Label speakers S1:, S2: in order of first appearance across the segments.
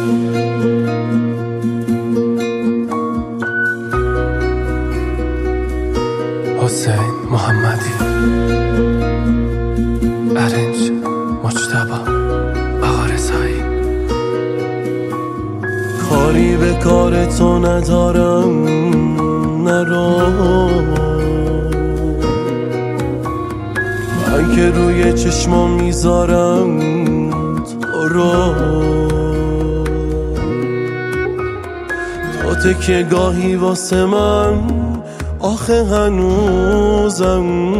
S1: حسین محمدی، ارنج مجتبی بغارسایی.
S2: کاری به کار تو ندارم نرو، من که روی چشمام میذارم تو رو. تو تکیه گاهی واسه من، آخه هنوزم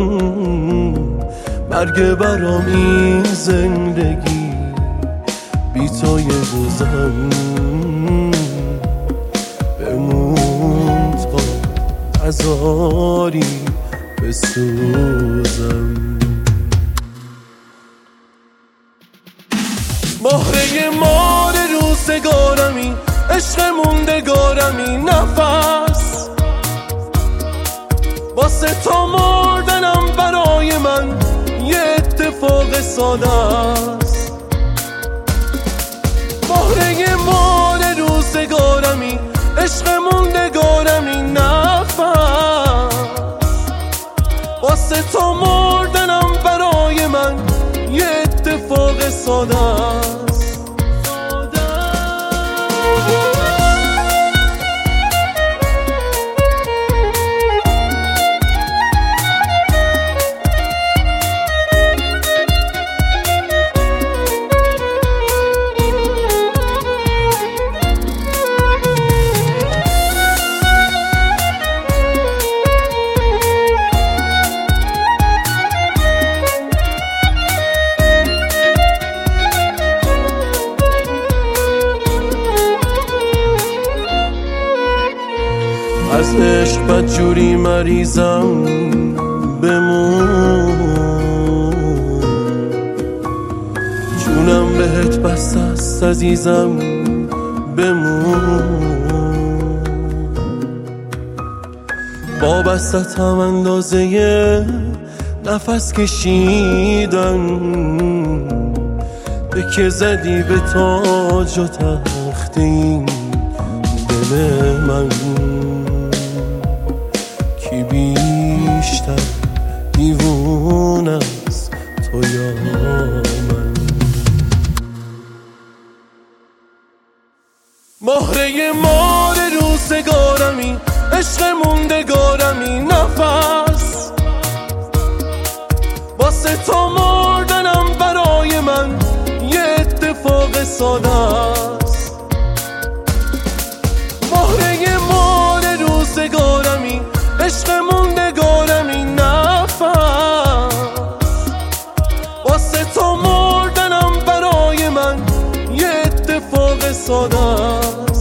S2: مرگ برام این زندگی بی تو یه روزم. بمون تا نذاری بسوزم. مهره مار روزگارمی، عشق موندگارمی، نفس واسه تو مردنم برای من یه اتفاق ساده است. مهره مار روزگارمی، عشق موندگارمی، نفس واسه تو مردنم برای من یه اتفاق ساده است. از عشق بدجوری مریضم، بمون جونم بهت بسته است عزیزم، بمون. وابسته‌ام اندازه نفس کشیدن، به که زدی به تاج و تخت این دل من. کی بیشتر دیوونه است تو یا من؟ مهره مار روزگارمی، عشق موندگارمی، نفس واسه تو مردنم برای من یه اتفاق ساده است. مهره مار روزگارمی، عشق موندگارمی، نفس واسه تو مردنم برای من یه اتفاق ساده است.